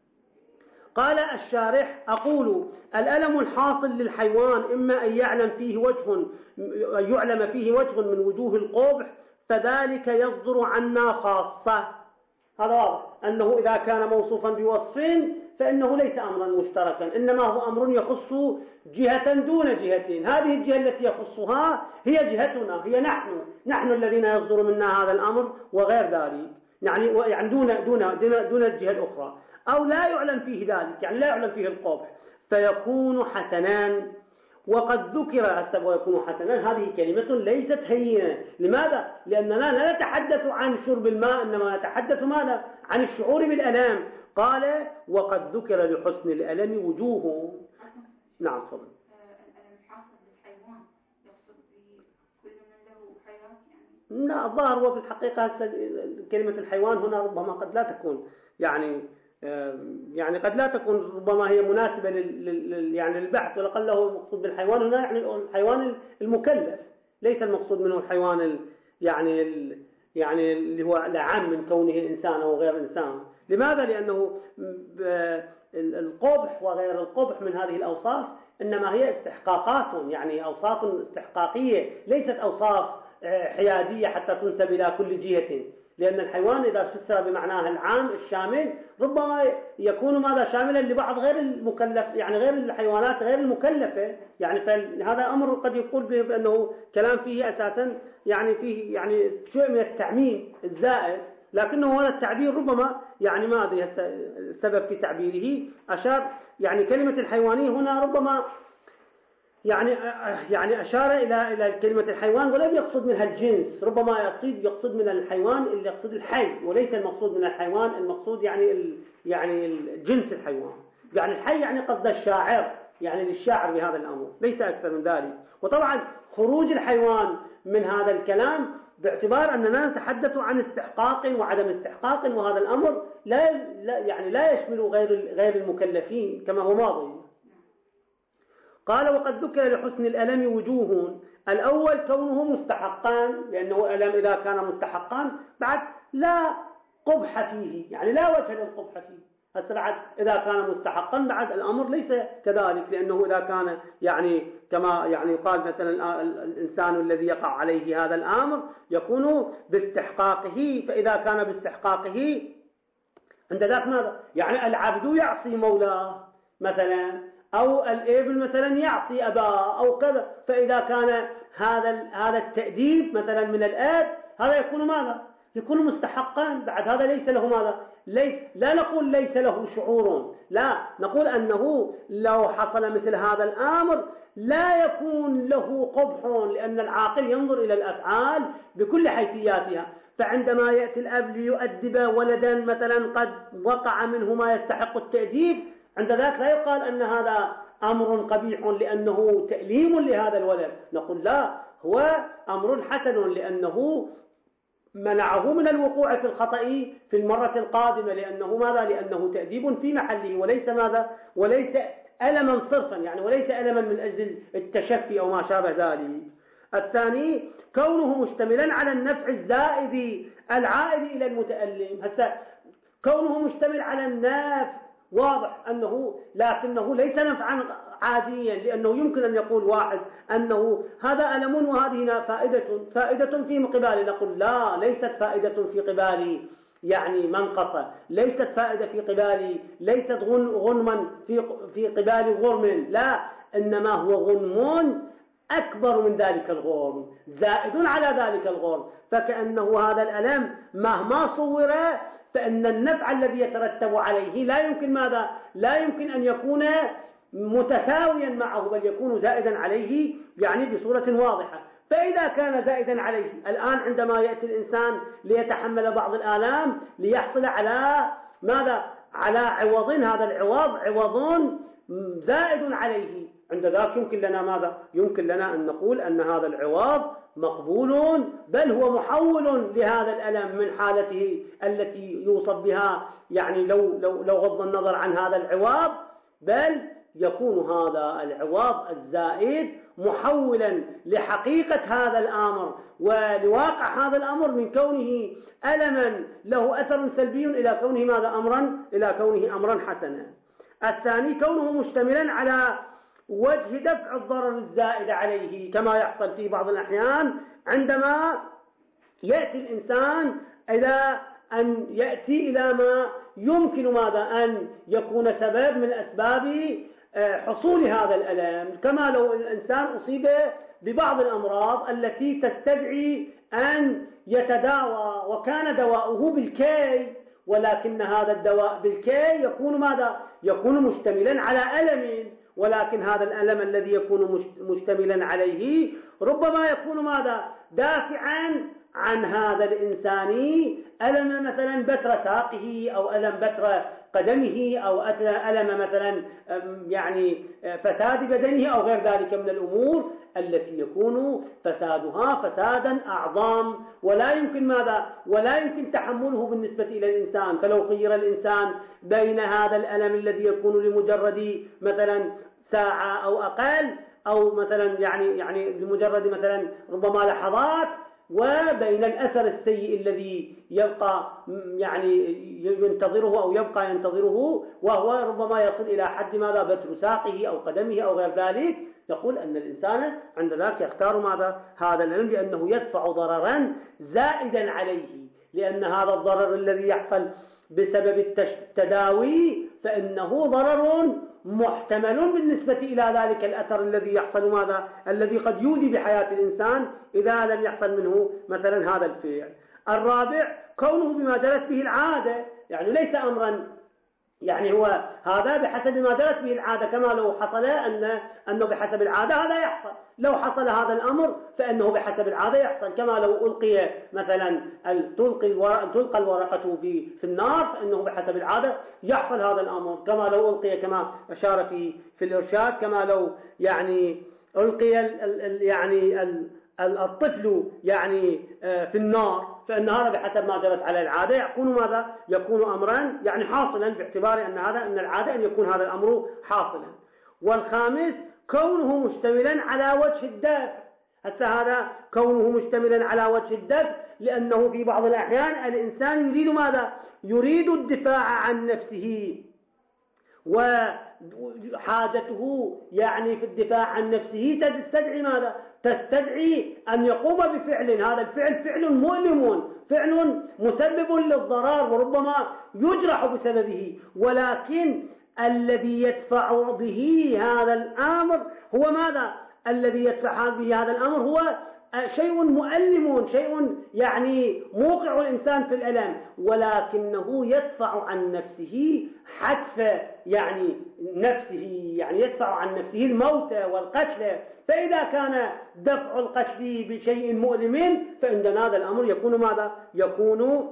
قال الشارح: أقول الألم الحاصل للحيوان إما أن يعلم فيه وجه أن يعلم فيه وجه من وجوه القبح فذلك يصدر عنا خاصة. هذا واضح أنه إذا كان موصوفا بوصف فإنه ليس أمرا مشتركا، إنما هو أمر يخص جهة دون جهتين. هذه الجهة التي يخصها هي جهتنا، هي نحن نحن الذين يصدر منا هذا الأمر وغير ذلك، يعني يعني دون دون دون, دون الجهة الأخرى. أو لا يعلم فيه ذلك، يعني لا يعلم فيه القبح، فيكون حسنان. وقد ذكر السبب ويكون حسنان، هذه كلمة ليست هينة. لماذا؟ لأننا لا نتحدث عن شرب الماء، إنما نتحدث ماذا؟ عن الشعور بالألم. قال: وقد ذكر لحسن الألم وجوه. نعم تفضل. الألم الحاصل للحيوان يقصد بكل من له حيوان يعني؟ لا، الظاهر هو في الحقيقة كلمة الحيوان هنا ربما قد لا تكون يعني يعني قد لا تكون ربما هي مناسبة لل يعني للبحث، ولقل له المقصود بالحيوان هنا يعني الحيوان المكلف، ليس المقصود منه الحيوان ال يعني ال يعني اللي هو العام من كونه إنسان أو غير إنسان. لماذا؟ لأنه القبح وغير القبح من هذه الأوصاف إنما هي استحقاقات، يعني أوصاف استحقاقية، ليست أوصاف حيادية حتى تنسب إلى كل جهة. لأن الحيوان إذا فسر بمعناه العام الشامل ربما يكون ماذا؟ شاملا لبعض غير المكلف، يعني غير الحيوانات غير المكلفة، يعني فهذا أمر قد يقول بأنه كلام فيه أساسا يعني فيه يعني شيء من التعميم الزائد، لكنه هذا التعبير ربما يعني ما أدري السبب في تعبيره. أشار يعني كلمة الحيوانية هنا ربما يعني يعني أشار إلى إلى كلمة الحيوان ولم يقصد منها الجنس، ربما يقصد يقصد من الحيوان اللي يقصد الحي، وليس المقصود من الحيوان المقصود يعني ال يعني الجنس الحيوان، يعني الحي يعني قصد الشاعر، يعني للشاعر بهذا الأمر، ليس أكثر من ذلك. وطبعا خروج الحيوان من هذا الكلام باعتبار أننا نتحدث عن استحقاق وعدم استحقاق، وهذا الأمر لا يعني لا يشمل غير غير المكلفين كما هو ماضي. قال: وقد ذكر لحسن الألم وجوه. الأول كونه مستحقان، لأنه الألم إذا كان مستحقان بعد لا قبح فيه، يعني لا وجه للقبح فيه. هسه بعد إذا كان مستحقا بعد الأمر ليس كذلك، لأنه إذا كان يعني كما يعني قال مثلا الإنسان الذي يقع عليه هذا الأمر يكون باستحقاقه، فإذا كان باستحقاقه عند ذاك ماذا؟ يعني العبد يعصي مولاه مثلا، أو الابن مثلا يعصي أباه أو كذا، فإذا كان هذا هذا التأديب مثلا من الآب هذا يكون ماذا؟ يكون مستحقا. بعد هذا ليس له ماذا؟ ليس لا نقول ليس له شعور، لا نقول أنه لو حصل مثل هذا الأمر لا يكون له قبح، لأن العاقل ينظر إلى الأفعال بكل حيثياتها. فعندما يأتي الأب ليؤدب ولدا مثلا قد وقع منه ما يستحق التأديب، عند ذلك لا يقال أن هذا أمر قبيح لأنه تأليم لهذا الولد، نقول لا، هو أمر حسن لأنه منعه من الوقوع في الخطأ في المرة القادمة، لأنه ماذا؟ لأنه تأديب في محله وليس ماذا؟ وليس ألما صرفا، يعني وليس ألما من أجل التشفي أو ما شابه ذلك. الثاني كونه مشتملا على النفع الزائد العائد إلى المتألم. هسه كونه مشتمل على النفع واضح أنه، لكنه ليس نفعا عاديا، لأنه يمكن أن يقول واحد أنه هذا ألم وهذه فائدة فائدة في قبالي، نقول لا، ليست فائدة في قبالي يعني منقصة، ليست فائدة في قبالي، ليست غنما في في قبالي غرم، لا، إنما هو غنم أكبر من ذلك الغرم، زائد على ذلك الغرم. فكأنه هذا الألم مهما صور فإن النفع الذي يترتب عليه لا يمكن ماذا؟ لا يمكن أن يكون متساويا معه، بل يكون زائدا عليه يعني بصورة واضحة. فإذا كان زائدا عليه الآن عندما يأتي الإنسان ليتحمل بعض الآلام ليحصل على ماذا؟ على عوض، هذا العوض عوض زائد عليه، عند ذلك يمكن لنا ماذا؟ يمكن لنا أن نقول أن هذا العوض مقبول، بل هو محول لهذا الألم من حالته التي يوصف بها، يعني لو, لو, لو غض النظر عن هذا العوض، بل يكون هذا العوض الزائد محولا لحقيقة هذا الأمر ولواقع هذا الأمر من كونه ألما له أثر سلبي إلى كونه ماذا؟ أمرا إلى كونه أمرا حسنا. الثاني كونه مشتملا على وجه دفع الضرر الزائد عليه، كما يحصل في بعض الأحيان عندما يأتي الإنسان إلى أن يأتي إلى ما يمكن ماذا؟ أن يكون سبب من أسباب حصول هذا الألم، كما لو الإنسان أصيب ببعض الأمراض التي تستدعي أن يتداوى وكان دواؤه بالكي، ولكن هذا الدواء بالكي يكون ماذا؟ يكون مشتملا على ألم، ولكن هذا الألم الذي يكون مشتملا عليه ربما يكون ماذا؟ دافعا عن هذا الإنسان ألم مثلا بتر ساقه أو ألم بتر قدمه أو ألم مثلا يعني فساد بدنه أو غير ذلك من الأمور التي يكون فسادها فسادا أعظم، ولا يمكن ماذا؟ ولا يمكن تحمله بالنسبة إلى الإنسان. فلو خير الإنسان بين هذا الألم الذي يكون لمجرد مثلا ساعة أو أقل، أو مثلا يعني يعني لمجرد مثلا ربما لحظات، وبين الأثر السيء الذي يبقى يعني ينتظره أو يبقى ينتظره، وهو ربما يصل إلى حد ماذا؟ بتر ساقه أو قدمه أو غير ذلك، يقول أن الإنسان عند ذلك يختار ماذا؟ هذا العلم، لأنه يدفع ضررا زائدا عليه، لأن هذا الضرر الذي يحصل بسبب التداوي فإنه ضرر محتمل بالنسبة إلى ذلك الأثر الذي يحصل ماذا؟ الذي قد يؤذي بحياة الإنسان إذا لم يحصل منه مثلا هذا الفعل. الرابع كونه بما جرت به العادة، يعني ليس أمرا يعني هو هذا بحسب ما جرت به العادة، كما لو حصل أن أنه بحسب العادة هذا يحصل، لو حصل هذا الأمر فإنه بحسب العادة يحصل، كما لو ألقي مثلا تلقي تلقى الورقة في في النار فإنه بحسب العادة يحصل هذا الأمر، كما لو ألقي كما أشار في في الإرشاد، كما لو يعني ألقي ال ال يعني ال الطفل يعني في النار فإن هذا بحسب ما جرت على العادة يكون ماذا؟ يكون أمرا يعني حاصلا، باعتبار أن هذا أن العادة أن يكون هذا الأمر حاصلا. والخامس كونه مشتملا على وجه الدفع. هسه هذا كونه مشتملا على وجه الدفع لأنه في بعض الأحيان الإنسان يريد ماذا؟ يريد الدفاع عن نفسه، وحاجته يعني في الدفاع عن نفسه تستدعي ماذا؟ تستدعي أن يقوم بفعل، هذا الفعل فعل مؤلم، فعل مسبب للضرر وربما يجرح بسببه، ولكن الذي يدفع به هذا الأمر هو ماذا؟ الذي يدفع به هذا الأمر هو شيء مؤلم، شيء يعني موقع الإنسان في الألم، ولكنه يدفع عن نفسه حتف يعني نفسه، يعني يدفع عن نفسه الموت والقتل. فإذا كان دفع القتل بشيء مؤلم فعند هذا الأمر يكون ماذا؟ يكون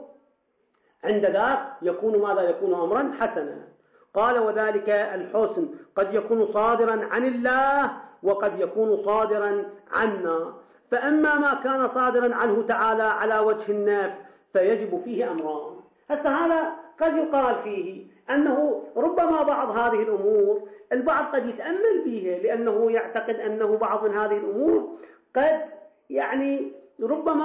عند ذاك يكون ماذا؟ يكون أمرا حسنا. قال وذلك الحسن قد يكون صادرا عن الله وقد يكون صادرا عنا. فأما ما كان صادرا عنه تعالى على وجه النفي فيجب فيه أمران. هسه هذا قد يقال فيه أنه ربما بعض هذه الأمور البعض قد يتأمل فيها، لأنه يعتقد أنه بعض من هذه الأمور قد يعني ربما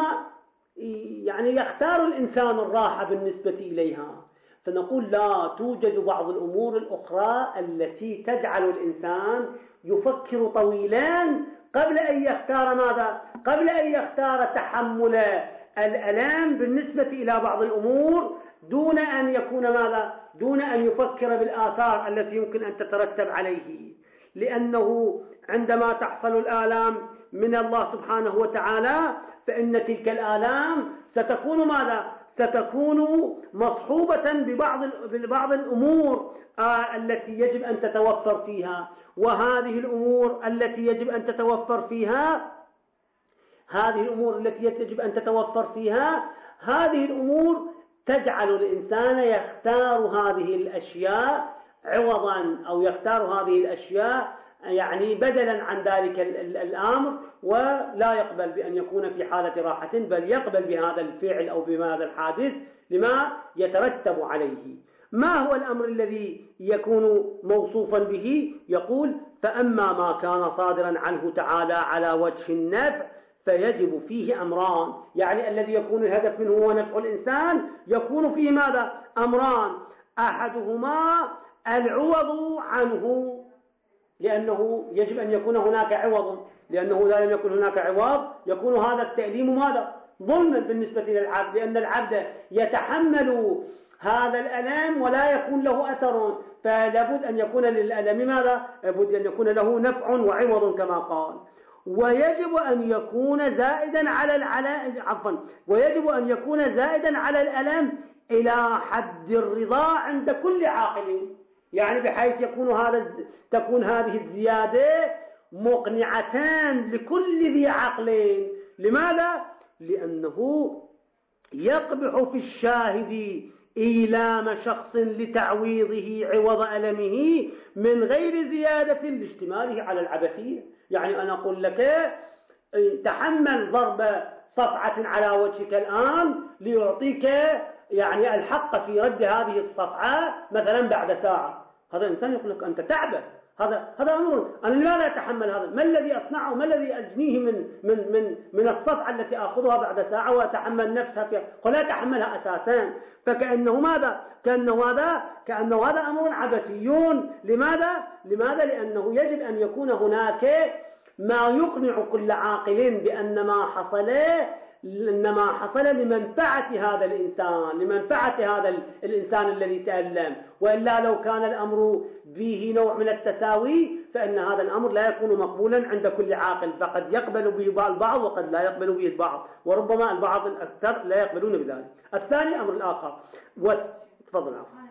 يعني يختار الإنسان الراحة بالنسبة إليها. فنقول لا، توجد بعض الأمور الأخرى التي تجعل الإنسان يفكر طويلا قبل أن يختار ماذا؟ قبل أن يختار تحمل الألام بالنسبة إلى بعض الأمور، دون أن يكون ماذا؟ دون أن يفكر بالآثار التي يمكن أن تترتب عليه. لأنه عندما تحصل الآلام من الله سبحانه وتعالى فإن تلك الآلام ستكون ماذا؟ ستكون مصحوبة ببعض ببعض الأمور آه التي يجب أن تتوفر فيها. وهذه الأمور التي يجب أن تتوفر فيها هذه الأمور التي يجب أن تتوفر فيها هذه الأمور تجعل الإنسان يختار هذه الأشياء عوضا، أو يختار هذه الأشياء يعني بدلا عن ذلك الأمر، ولا يقبل بأن يكون في حالة راحة، بل يقبل بهذا الفعل أو بهذا الحادث لما يترتب عليه. ما هو الأمر الذي يكون موصوفا به؟ يقول فأما ما كان صادرا عنه تعالى على وجه النفع فيجب فيه أمران. يعني الذي يكون الهدف منه هو نفع الإنسان يكون فيه ماذا؟ أمران. أحدهما العوض عنه، لأنه يجب أن يكون هناك عوض، لأنه لا لم يكن هناك عوض يكون هذا التأليم ماذا؟ ظلما بالنسبة للعبد، لأن العبد يتحمل هذا الألم ولا يكون له أثر، فلابد أن يكون للألم ماذا؟ لابد أن يكون له نفع وعوض كما قال. ويجب أن يكون زائدا على العلاء عفوا ويجب أن يكون زائدا على الألم إلى حد الرضا عند كل عاقل، يعني بحيث يكون هذا تكون هذه الزيادة مقنعتان لكل ذي عقل. لماذا؟ لأنه يقبح في الشاهد إيلام شخص لتعويضه عوض ألمه من غير زيادة لاشتماله على العبثية. يعني أنا أقول لك تحمل ضرب صفعة على وجهك الآن ليعطيك يعني الحق في رد هذه الصفعة مثلا بعد ساعة، هذا الإنسان يقول لك أنت تعبث، هذا هذا أمر أنا لا أتحمل هذا، ما الذي أصنعه؟ ما الذي أجنيه من من من من الصفعة التي آخذها بعد ساعة وأتحمل نفسها فيها؟ ولا أتحملها أساسا. فكأنه ماذا؟ كأنه هذا كأنه هذا أمر عبثي. لماذا؟ لماذا؟ لأنه يجب أن يكون هناك ما يقنع كل عاقل بأن ما حصل إنما حصل لمنفعة هذا الإنسان، لمنفعة هذا الإنسان الذي تألم، وإلا لو كان الأمر فيه نوع من التساوي فإن هذا الأمر لا يكون مقبولا عند كل عاقل، فقد يقبل به البعض وقد لا يقبل به البعض، وربما البعض الأكثر لا يقبلون بذلك. الثاني أمر الآخر وتفضل عفوا.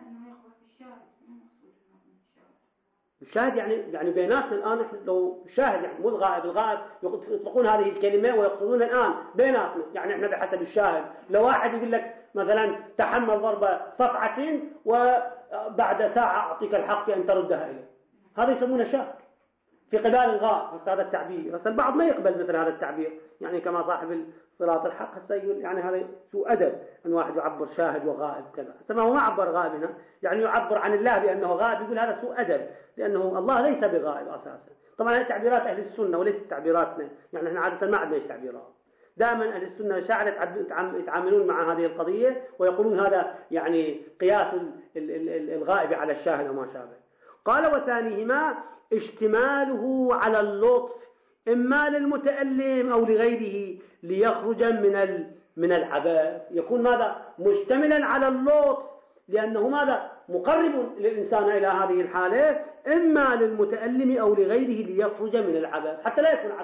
الشاهد يعني يعني بيناتنا الآن إحنا لو الشاهد يعني مو الغائب، الغائب يطلقون هذه الكلمة ويقصدون الآن بيناتنا، يعني إحنا بحسب الشاهد. لو واحد يقول لك مثلا تحمل ضربة صفعة وبعد ساعة أعطيك الحق في أن تردها إليه، هذا يسمونه شاهد في قبال الغائب. هذا التعبير بس البعض ما يقبل مثل هذا التعبير، يعني كما صاحب صلاة الحق هسه يقول يعني هذا سوء أدب أن واحد يعبر شاهد وغائب كذا. ما هو ما عبر غائب هنا، يعني يعبر عن الله بأنه غائب، يقول هذا سوء أدب لأنه الله ليس بغائب أساسا. طبعا هذه تعبيرات أهل السنة وليست تعبيراتنا، يعني احنا عادة ما عندنا تعبيرات. دائما أهل السنة والشاعر يتعاملون مع هذه القضية ويقولون هذا يعني قياس الغائب على الشاهد وما شابه. قال وثانيهما اشتماله على اللطف إما للمتألم أو لغيره ليخرج من من العبث، يكون ماذا؟ مشتملا على اللطف، لأنه ماذا؟ مقرب للإنسان إلى هذه الحالة، إما للمتألم أو لغيره ليخرج من العبث حتى لا يكون عبثا.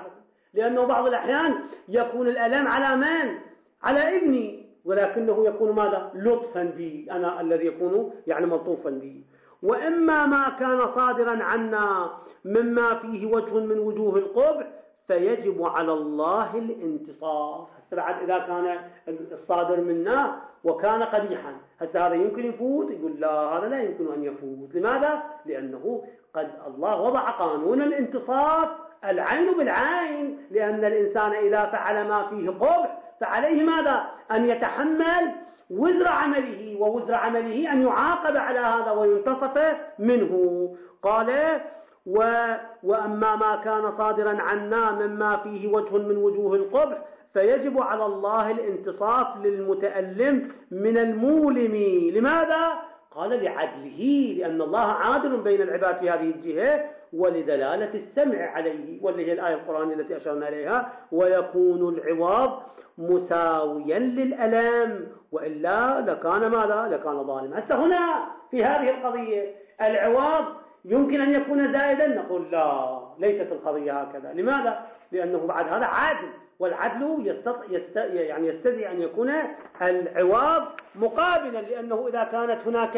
لأنه بعض الأحيان يكون الألم على من؟ على ابني، ولكنه يكون ماذا؟ لطفا بي أنا الذي يكون يعني ملطوفا بي. وإما ما كان صادرا عنا مما فيه وجه من وجوه القبح فيجب على الله الانتصاف. بعد إذا كان الصادر منا وكان قبيحا، هسه هذا يمكن يفوت؟ يقول لا، هذا لا يمكن أن يفوت. لماذا؟ لأنه قد الله وضع قانون الانتصاف، العين بالعين، لأن الإنسان إذا فعل ما فيه قبح فعليه ماذا؟ أن يتحمل وزر عمله، ووزر عمله أن يعاقب على هذا وينتصف منه. قال و... وأما ما كان صادرا عنا مما فيه وجه من وجوه القبح فيجب على الله الانتصاف للمتألم من المولم. لماذا؟ قال لعدله، لأن الله عادل بين العباد في هذه الجهة، ولدلالة السمع عليه، واللي هي الآية القرآنية التي أشرنا إليها: ويكون العوض مساويا للألم، وإلا لكان ماذا؟ لكان ظالما. هسه هنا في هذه القضية العوض يمكن أن يكون زائدا؟ نقول لا، ليست القضية هكذا. لماذا؟ لأنه بعد هذا عادل، والعدل يستطيع يست... يعني يستدعي أن يكون العوض مقابلا، لأنه إذا كانت هناك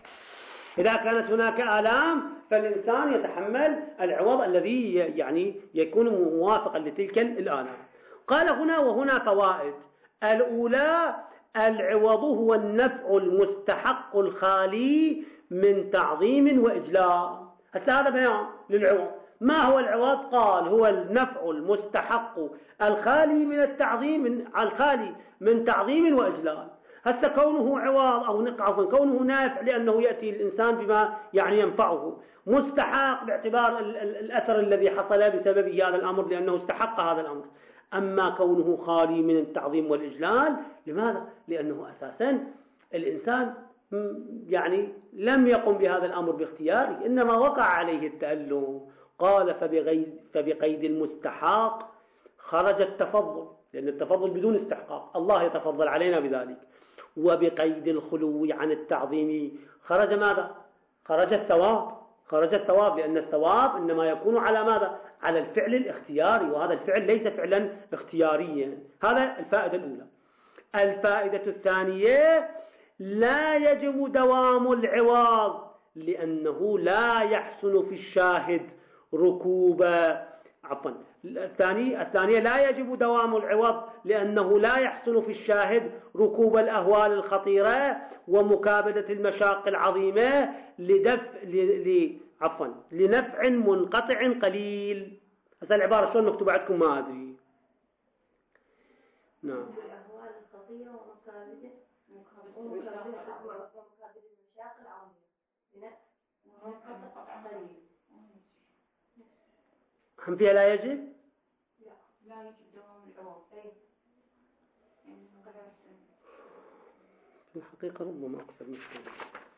إذا كانت هناك آلام فالإنسان يتحمل العوض الذي يعني يكون موافقا لتلك الآلام. قال هنا وهنا فوائد. الأولى: العوض هو النفع المستحق الخالي من تعظيم وإجلال. هذا بيان للعوض. ما هو العوض؟ قال هو النفع المستحق الخالي من التعظيم من الخالي من تعظيم وإجلال. هسه كونه عوض أو عفوا كونه نافع لأنه يأتي الإنسان بما يعني ينفعه، مستحق باعتبار ال ال الأثر الذي حصل بسبب هذا الأمر لأنه استحق هذا الأمر. أما كونه خالي من التعظيم والإجلال، لماذا؟ لأنه أساسا الإنسان يعني لم يقم بهذا الأمر باختياره، إنما وقع عليه التألم. قال فبغيد فبقيد المستحق خرج التفضل، لأن التفضل بدون استحقاق، الله يتفضل علينا بذلك. وبقيد الخلو عن التعظيم خرج ماذا؟ خرج الثواب، خرج الثواب، لأن الثواب إنما يكون على ماذا؟ على الفعل الاختياري، وهذا الفعل ليس فعلا اختياريا. هذا الفائدة الأولى. الفائدة الثانية: لا يجب دوام العوض، لأنه لا يحسن في الشاهد ركوب عفوا الثاني الثانية لا يجب دوام العوض لأنه لا يحسن في الشاهد ركوب الأهوال الخطيرة ومكابدة المشاق العظيمة لدفع ل... عفوا لنفع منقطع قليل. هذه العبارة شلون مكتوبة عندكم ما أدري. نعم. الأهوال الخطيرة ومكابدة مكابدة المشاق العظيمة لنفع منقطع قليل. هم فيها لا يجب؟ لا لا يجب دوام العوض. أي يعني في الحقيقة ربما أكثر مشكلة.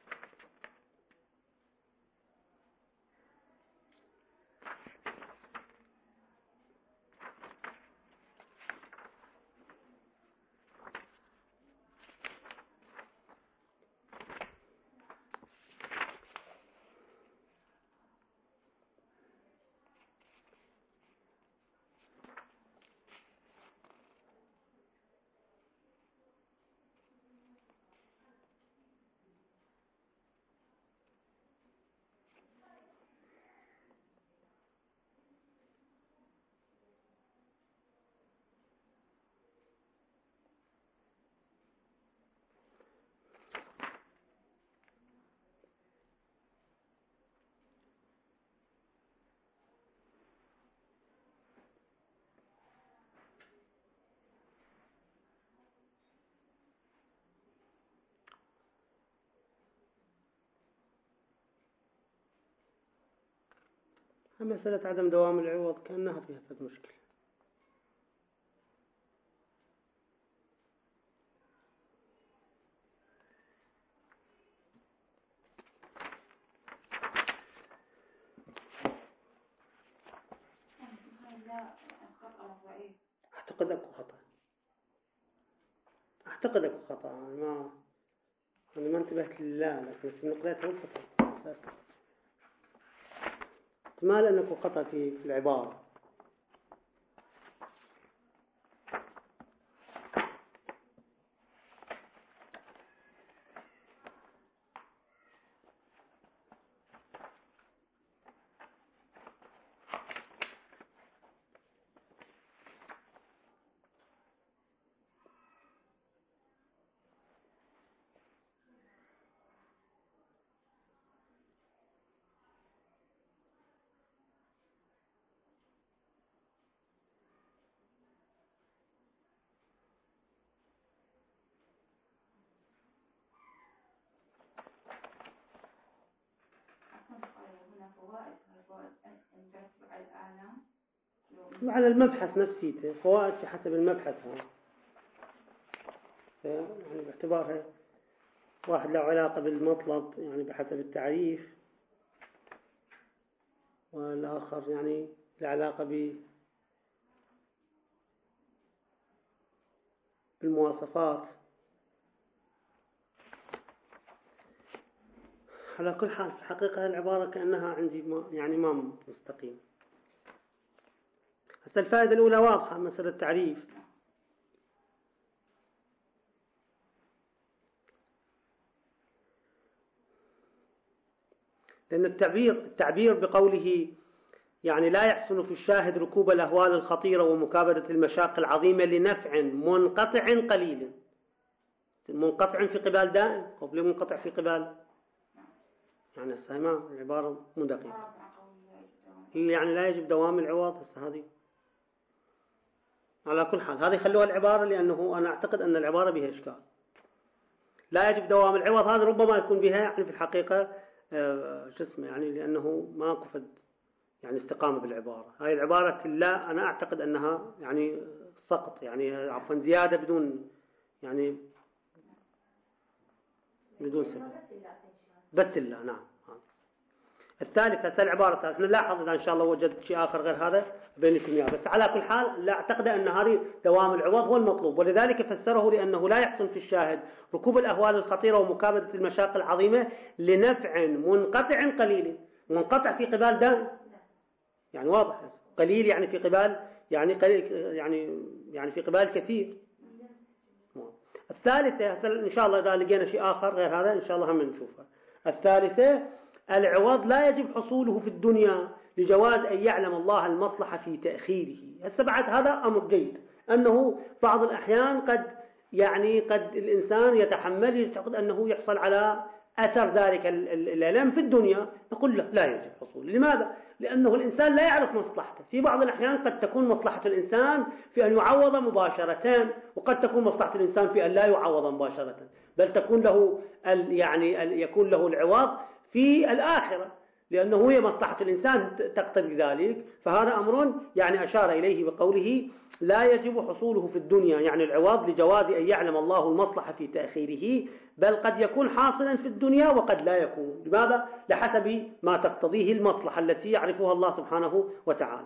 مسألة عدم دوام العوض كأنها فيها مشكلة. أعتقد أكو خطأ أعتقد أكو خطأ ما أنا ما انتبهت لله، لكن النقلات هو خطأ احتمال أن أكو خطأ في العبارة. على المبحث نفسيته فوائد حسب المبحث هذا يعني باعتبارها واحد له علاقة بالمطلب يعني بحسب التعريف، والآخر يعني له علاقة بالمواصفات. على كل حال في حقيقة العبارة كأنها عندي ما يعني ما مستقيم. هسه الفائدة الأولى واضحة، مسألة التعريف. لأن التعبير التعبير بقوله يعني لا يحسن في الشاهد ركوب الأهوال الخطيرة ومكابدة المشاق العظيمة لنفع منقطع قليل. منقطع في قبال دائم قبل منقطع في قبال يعني السهمة العبارة مدققة يعني لا يجب دوام العوض. هسه هذه على كل حال هذه خلوها العبارة، لأنه أنا أعتقد أن العبارة بها إشكال. لا يجب دوام العوض هذا ربما يكون بها يعني في الحقيقة آه شو اسمه يعني لأنه ما كفد يعني استقامة بالعبارة. هاي العبارة لا أنا أعتقد أنها يعني سقط يعني عفوا زيادة بدون يعني بدون سبب بس الله. نعم. الثالثة العبارة الثالثة نلاحظ إذا إن شاء الله وجدت شيء آخر غير هذا بينكم إياه، بس على كل حال لا أعتقد أن هذه دوام العوض هو المطلوب، ولذلك فسره لأنه لا يحسن في الشاهد ركوب الأهوال الخطيرة ومكابدة المشاق العظيمة لنفع منقطع قليل. منقطع في قبال دائم يعني واضح، قليل يعني في قبال يعني قليل يعني يعني في قبال كثير. الثالثة إن شاء الله إذا لقينا شيء آخر غير هذا إن شاء الله هم نشوفه. الثالثة العوض لا يجب حصوله في الدنيا لجواز أن يعلم الله المصلحة في تأخيره. هسه بعد هذا أمر جيد أنه بعض الأحيان قد يعني قد الإنسان يتحمل يعتقد أنه يحصل على أثر ذلك الألم في الدنيا، نقول له لا يجب حصوله. لماذا؟ لأنه الإنسان لا يعرف مصلحته. في بعض الأحيان قد تكون مصلحة الإنسان في أن يعوض مباشرة، وقد تكون مصلحة الإنسان في أن لا يعوض مباشرة، بل تكون له يعني يكون له العوض في الآخرة، لأنه هي مصلحة الإنسان تقتضي ذلك. فهذا أمر يعني أشار إليه بقوله لا يجب حصوله في الدنيا، يعني العوض لجواز أن يعلم الله المصلحة في تأخيره، بل قد يكون حاصلا في الدنيا وقد لا يكون. لماذا؟ لحسب ما تقتضيه المصلحة التي يعرفها الله سبحانه وتعالى.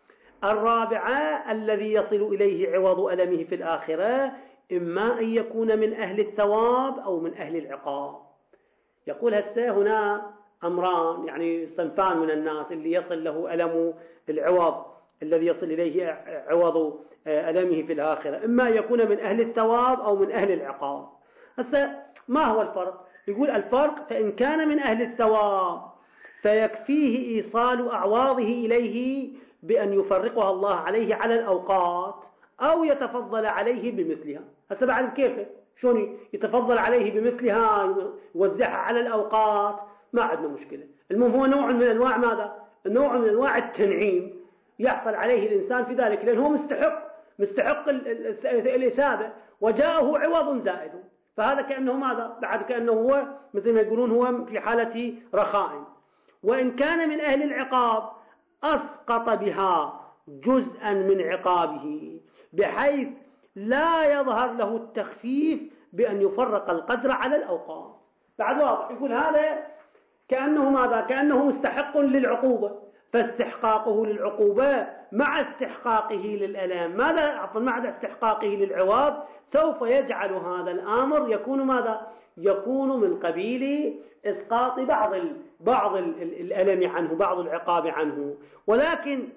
الرابعة الذي يصل إليه عوض ألمه في الآخرة إما أن يكون من أهل الثواب أو من أهل العقاب. يقول هسه هنا أمران يعني صنفان من الناس اللي يصل له ألم العوض الذي يصل إليه عوض ألمه في الآخرة، إما يكون من أهل الثواب أو من أهل العقاب. هسه ما هو الفرق؟ يقول الفرق فإن كان من أهل الثواب فيكفيه إيصال أعواضه إليه بأن يفرقها الله عليه على الأوقات أو يتفضل عليه بمثلها. هسه بعد كيف شلون يتفضل عليه بمثلها يوزعها على الأوقات؟ ما عندنا مشكلة. المهم هو نوع من أنواع ماذا؟ نوع من أنواع التنعيم يحصل عليه الإنسان في ذلك، لأنه هو مستحق مستحق الإثابة وجاءه عوض زائد، فهذا كأنه ماذا؟ بعد كأنه هو مثل ما يقولون هو في حالة رخاء. وإن كان من أهل العقاب أسقط بها جزءا من عقابه بحيث لا يظهر له التخفيف بأن يفرق القدر على الأوقات. بعد واضح يقول هذا كأنه ماذا؟ كأنه مستحق للعقوبة، فاستحقاقه للعقوبة مع استحقاقه للألام ماذا؟ عفوا مع استحقاقه للعوض سوف يجعل هذا الأمر يكون ماذا؟ يكون من قبيل إسقاط بعض ال... بعض ال... الألم عنه، بعض العقاب عنه، ولكن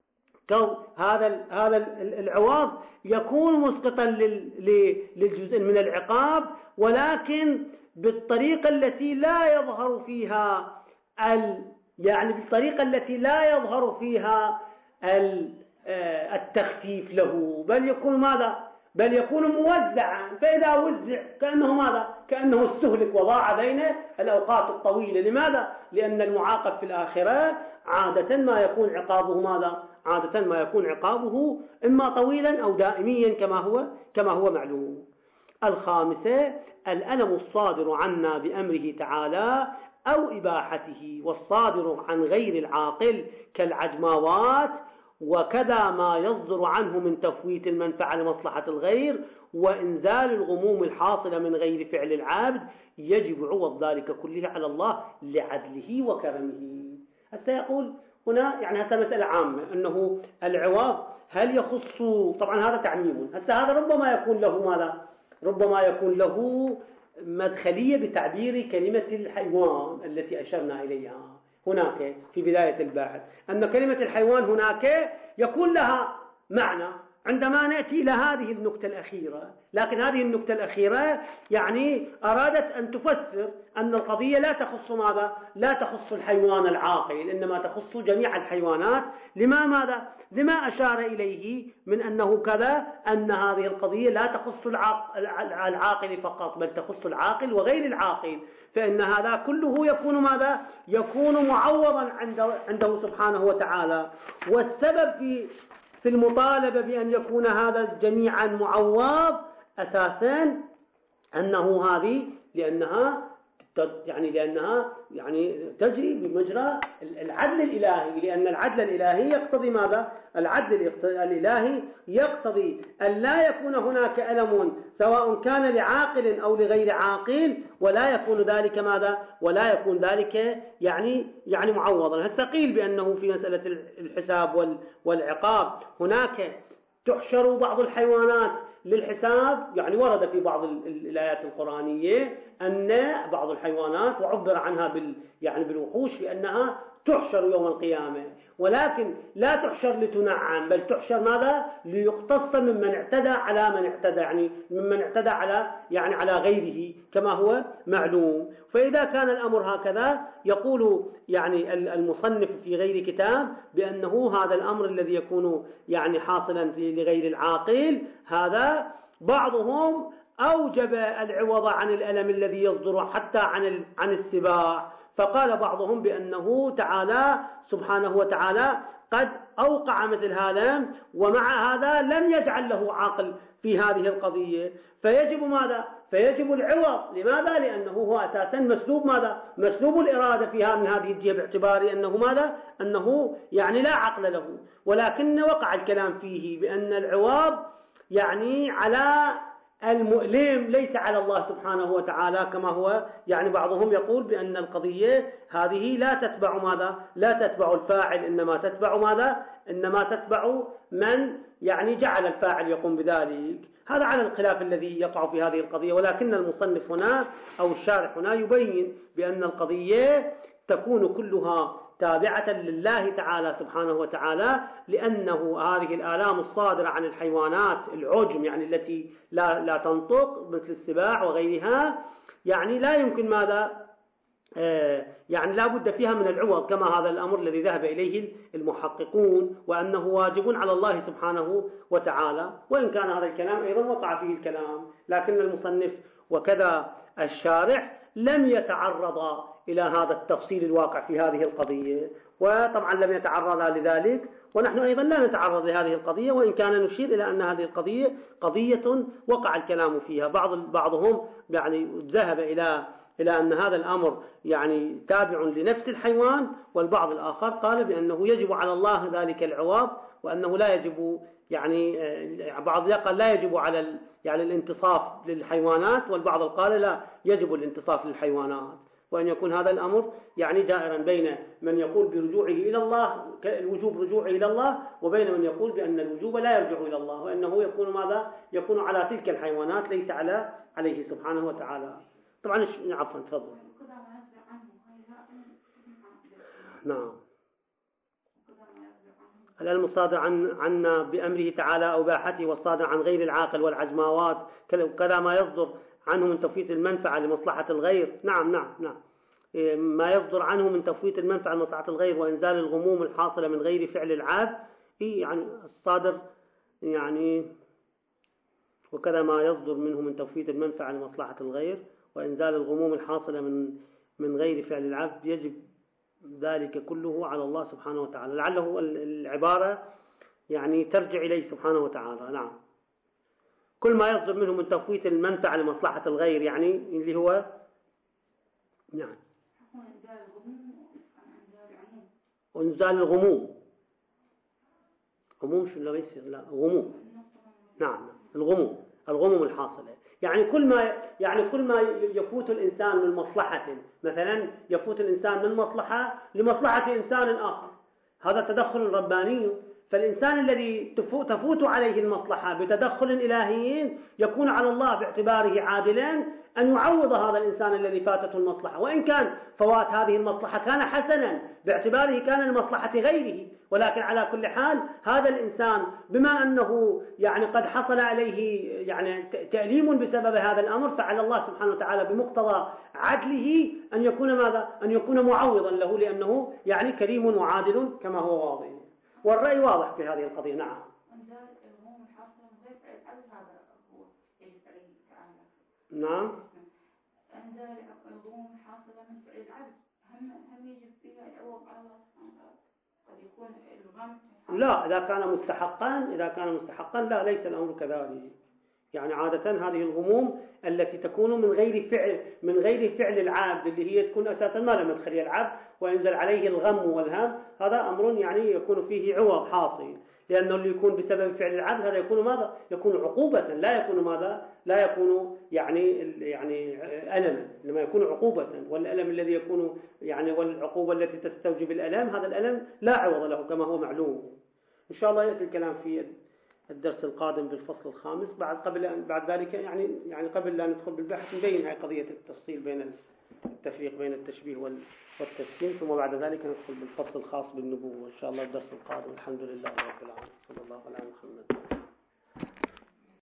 هذا ال... هذا العوض يكون مسقطا لل... للجزء من العقاب، ولكن بالطريقة التي لا يظهر فيها ال... يعني بالطريقة التي لا يظهر فيها التخفيف له، بل يكون ماذا؟ بل يكون موزعا. فإذا وزع كأنه ماذا؟ كأنه استهلك وضاع بين الأوقات الطويلة. لماذا؟ لأن المعاقب في الآخرة عادة ما يكون عقابه ماذا؟ عادة ما يكون عقابه إما طويلا أو دائميا كما هو كما هو معلوم. الخامسة الألم الصادر عنا بأمره تعالى أو إباحته، والصادر عن غير العاقل كالعجماوات وكذا ما يصدر عنه من تفويت المنفعة لمصلحة الغير وإنزال الغموم الحاصلة من غير فعل العبد يجب عوض ذلك كله على الله لعدله وكرمه. حتى يقول هنا يعني هذا مسألة عامة أنه العوض هل يخص، طبعا هذا تعميم، حتى هذا ربما يكون له ماذا؟ ربما يكون له مدخلية بتعبير كلمة الحيوان التي أشرنا إليها هناك في بداية الباحث، أن كلمة الحيوان هناك يكون لها معنى عندما نأتي إلى هذه النكتة الأخيرة. لكن هذه النكتة الأخيرة يعني أرادت أن تفسر أن القضية لا تخص ماذا؟ لا تخص الحيوان العاقل، إنما تخص جميع الحيوانات. لما ماذا؟ لما أشار إليه من أنه كذا، أن هذه القضية لا تخص العاقل فقط بل تخص العاقل وغير العاقل، فإن هذا كله يكون ماذا؟ يكون معوضا عنده, عنده سبحانه وتعالى. والسبب في في المطالبة بأن يكون هذا جميعا معوض أساسا أنه هذه لأنها يعني لأنها يعني تجري بمجرى العدل الإلهي، لأن العدل الإلهي يقتضي ماذا؟ العدل الإلهي يقتضي أن لا يكون هناك ألم سواء كان لعاقل أو لغير عاقل، ولا يكون ذلك ماذا؟ ولا يكون ذلك يعني يعني معوضا. هل قيل بأنه في مسألة الحساب والعقاب هناك تحشر بعض الحيوانات للحساب، يعني ورد في بعض الآيات القرآنية أن بعض الحيوانات وعبر عنها بال يعني بالوحوش لأنها تحشر يوم القيامة، ولكن لا تحشر لتنعم بل تحشر ماذا؟ ليقتص ممن اعتدى على من اعتدى، يعني ممن اعتدى على يعني على غيره كما هو معلوم. فإذا كان الأمر هكذا يقول يعني المصنف في غير كتاب بأنه هذا الأمر الذي يكون يعني حاصلا لغير العاقل هذا بعضهم أوجب العوض عن الألم الذي يصدر حتى عن عن السباع، فقال بعضهم بأنه تعالى سبحانه وتعالى قد أوقع مثل هذا ومع هذا لم يجعل له عاقل في هذه القضية، فيجب ماذا؟ فيجب العوض. لماذا؟ لأنه هو أساسا مسلوب ماذا؟ مسلوب الإرادة فيها من هذه الجهة باعتبار أنه ماذا؟ أنه يعني لا عقل له، ولكن وقع الكلام فيه بأن العوض يعني على المؤلم ليس على الله سبحانه وتعالى، كما هو يعني بعضهم يقول بأن القضية هذه لا تتبع ماذا؟ لا تتبع الفاعل، إنما تتبع ماذا؟ إنما تتبع من يعني جعل الفاعل يقوم بذلك. هذا على الخلاف الذي يقع في هذه القضية، ولكن المصنف هنا أو الشارح هنا يبين بأن القضية تكون كلها تابعة لله تعالى سبحانه وتعالى، لأنه هذه الآلام الصادرة عن الحيوانات العجم يعني التي لا, لا تنطق مثل السباع وغيرها يعني لا يمكن ماذا آه يعني لا بد فيها من العوض، كما هذا الأمر الذي ذهب إليه المحققون وأنه واجب على الله سبحانه وتعالى. وإن كان هذا الكلام أيضا وقع فيه الكلام، لكن المصنف وكذا الشارح لم يتعرض إلى هذا التفصيل الواقع في هذه القضية، وطبعا لم يتعرض لذلك، ونحن أيضا لا نتعرض لهذه القضية، وإن كان نشير إلى أن هذه القضية قضية وقع الكلام فيها. بعض بعضهم يعني ذهب إلى إلى أن هذا الأمر يعني تابع لنفس الحيوان، والبعض الآخر قال بأنه يجب على الله ذلك العوض، وأنه لا يجب يعني بعض قال لا يجب على يعني الانتصاف للحيوانات، والبعض قال لا يجب الانتصاف للحيوانات. وأن يكون هذا الأمر يعني دائرا بين من يقول برجوعه إلى الله الوجوب رجوعه إلى الله، وبين من يقول بأن الوجوب لا يرجع إلى الله، وأنه يكون ماذا؟ يكون على تلك الحيوانات ليس على عليه سبحانه وتعالى. طبعا عفوا تفضل. نعم. العلم الصادر عن عنا بأمره تعالى أو باحته، والصادر عن غير العاقل والعجماوات كذا ما يصدر عنه من تفويت المنفعة لمصلحة الغير. نعم نعم نعم ما يصدر عنه من تفويت المنفعة لمصلحة الغير وإنزال الغموم الحاصلة من غير فعل العبد، يعني الصادر يعني وكذا ما يصدر منه من تفويت المنفعة لمصلحة الغير وإنزال الغموم الحاصلة من من غير فعل العبد يجب ذلك كله على الله سبحانه وتعالى. لعله العبارة يعني ترجع إليه سبحانه وتعالى. نعم. كل ما يصدر منه من تفويت المنفعة لمصلحة الغير يعني اللي هو يعني وإنزال الغموم هموم شو لا يصير لا غموم. نعم الغموم الغموم الحاصلة يعني كل ما يعني كل ما يفوت الإنسان من مصلحة، مثلا يفوت الإنسان من مصلحة لمصلحة إنسان آخر، هذا تدخل رباني. فالإنسان الذي تفوت عليه المصلحة بتدخل إلهي يكون على الله باعتباره عادلا أن يعوض هذا الإنسان الذي فاتته المصلحة، وإن كان فوات هذه المصلحة كان حسنا باعتباره كان لمصلحة غيره، ولكن على كل حال هذا الإنسان بما أنه يعني قد حصل عليه يعني تأليم بسبب هذا الأمر، فعلى الله سبحانه وتعالى بمقتضى عدله أن يكون ماذا؟ أن يكون معوضا له، لأنه يعني كريم وعادل كما هو واضح. والرأي واضح في هذه القضية. نعم. نعم. عند الغموم الحاصلة من فعل العبد هم هم يجب فيها العوض على الله سبحانه وتعالى. قد يكون الغم لا، إذا كان مستحقا إذا كان مستحقا لا، ليس الأمر كذلك. يعني عادة هذه الغموم التي تكون من غير فعل من غير فعل العبد، اللي هي تكون أساسا ما لم يدخل العبد وينزل عليه الغم والهم، هذا أمر يعني يكون فيه عوض حاصل، لأنه اللي يكون بسبب فعل العبد هذا يكون ماذا؟ يكون عقوبة، لا يكون ماذا؟ لا يكون يعني يعني ألما، لما يكون عقوبة. والألم الذي يكون يعني والعقوبة التي تستوجب الألم، هذا الألم لا عوض له كما هو معلوم. إن شاء الله يأتي الكلام في الدرس القادم بالفصل الخامس. بعد قبل بعد ذلك يعني يعني قبل لا ندخل بالبحث نبين هاي قضية التفصيل بين التفريق بين التشبيه والتسكين، ثم بعد ذلك ندخل بالفصل الخاص بالنبوة إن شاء الله الدرس القادم. الحمد لله رب العالمين، صلى الله على محمد.